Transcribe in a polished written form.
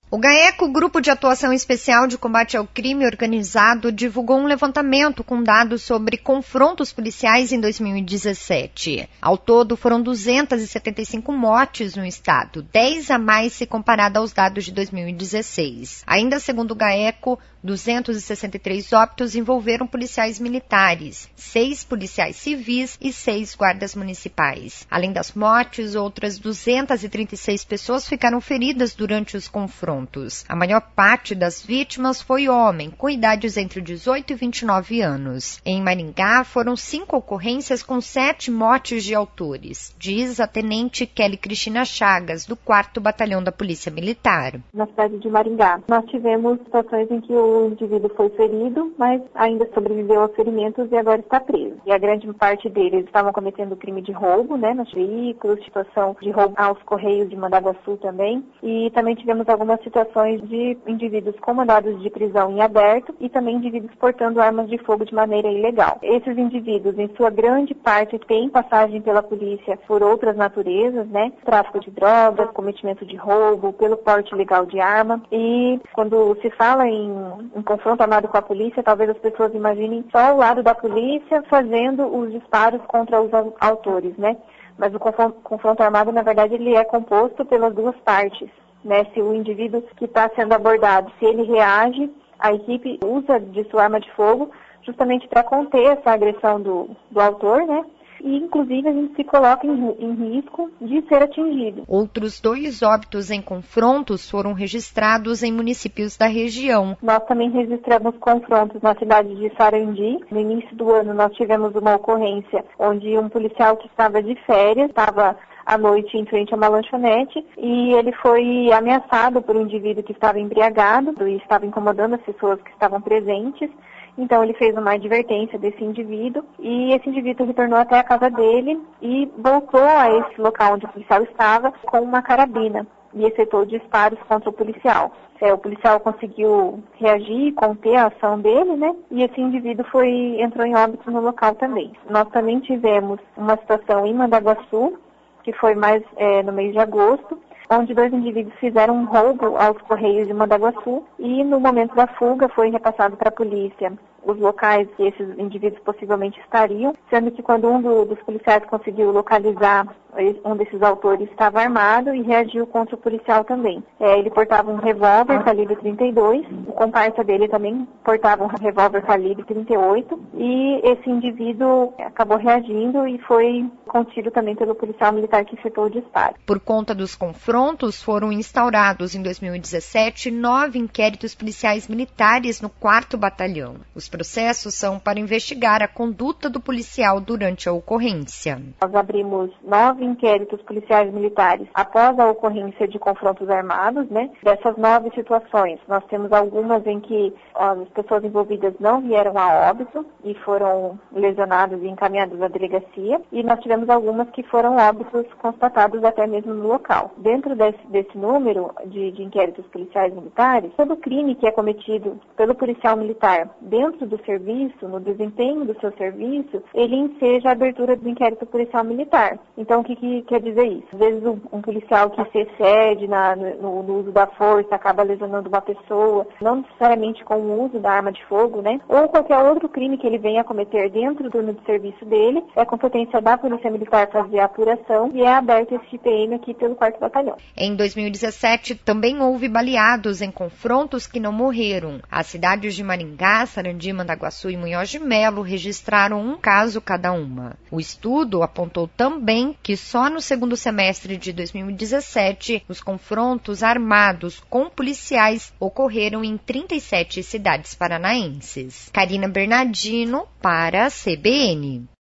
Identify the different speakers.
Speaker 1: O GAECO, Grupo de Atuação Especial de Combate ao Crime Organizado, divulgou um levantamento com dados sobre confrontos policiais em 2017. Ao todo, foram 275 mortes no estado, 10 a mais se comparado aos dados de 2016. Ainda segundo o GAECO, 263 óbitos envolveram policiais militares, 6 policiais civis e 6 guardas municipais. Além das mortes, outras 236 pessoas ficaram feridas durante os confrontos. A maior parte das vítimas foi homem, com idades entre 18 e 29 anos. Em Maringá, foram 5 ocorrências com 7 mortes de autores, diz a tenente Kelly Cristina Chagas, do 4º Batalhão da Polícia Militar.
Speaker 2: Na cidade de Maringá, nós tivemos situações em que o indivíduo foi ferido, mas ainda sobreviveu aos ferimentos e agora está preso. E a grande parte deles estavam cometendo crime de roubo, nos veículos, situação de roubo aos Correios de Mandaguaçu também. E também tivemos algumas situações de indivíduos com mandados de prisão em aberto e também indivíduos portando armas de fogo de maneira ilegal. Esses indivíduos, em sua grande parte, têm passagem pela polícia por outras naturezas, tráfico de drogas, cometimento de roubo, pelo porte ilegal de arma. E quando se fala em confronto armado com a polícia, talvez as pessoas imaginem só o lado da polícia fazendo os disparos contra os autores, Mas o confronto armado, na verdade, ele é composto pelas duas partes. Se o indivíduo que está sendo abordado, se ele reage, a equipe usa de sua arma de fogo justamente para conter essa agressão do autor, E, inclusive, a gente se coloca em risco de ser atingido.
Speaker 1: Outros 2 óbitos em confrontos foram registrados em municípios da região.
Speaker 2: Nós também registramos confrontos na cidade de Sarandi. No início do ano, nós tivemos uma ocorrência onde um policial que estava de férias, estava à noite em frente a uma lanchonete e ele foi ameaçado por um indivíduo que estava embriagado e estava incomodando as pessoas que estavam presentes. Então ele fez uma advertência desse indivíduo e esse indivíduo retornou até a casa dele e voltou a esse local onde o policial estava com uma carabina e efetuou disparos contra o policial. O policial conseguiu reagir, conter a ação dele, E esse indivíduo entrou em óbito no local também. Nós também tivemos uma situação em Mandaguaçu, que foi mais no mês de agosto, onde 2 indivíduos fizeram um roubo aos Correios de Mandaguaçu e no momento da fuga foi repassado para a polícia os locais que esses indivíduos possivelmente estariam, sendo que quando um dos policiais conseguiu localizar um desses autores estava armado e reagiu contra o policial também. Ele portava um revólver calibre 32, o comparsa dele também portava um revólver calibre 38 e esse indivíduo acabou reagindo e foi contido também pelo policial militar que efetuou o disparo.
Speaker 1: Por conta dos confrontos, foram instaurados em 2017 9 inquéritos policiais militares no 4º Batalhão. Os processos são para investigar a conduta do policial durante a ocorrência.
Speaker 2: Nós abrimos 9 inquéritos policiais militares após a ocorrência de confrontos armados, Dessas 9 situações, nós temos algumas em que as pessoas envolvidas não vieram a óbito e foram lesionadas e encaminhadas à delegacia, e nós tivemos algumas que foram óbitos constatados até mesmo no local. Dentro desse número de inquéritos policiais militares, todo crime que é cometido pelo policial militar dentro do serviço, no desempenho do seu serviço, ele enseja a abertura do inquérito policial militar. Então, o que quer dizer isso? Às vezes, um policial que se excede no uso da força acaba lesionando uma pessoa, não necessariamente com o uso da arma de fogo, Ou qualquer outro crime que ele venha a cometer dentro do turno de serviço dele, é competência da Polícia Militar fazer a apuração e é aberto esse TPM aqui pelo 4º Batalhão.
Speaker 1: Em 2017, também houve baleados em confrontos que não morreram. As cidades de Maringá, Sarandi, Mandaguaçu e Munhoz de Melo registraram um caso cada uma. O estudo apontou também que só no 2º semestre de 2017, os confrontos armados com policiais ocorreram em 37 cidades paranaenses. Karina Bernardino para a CBN.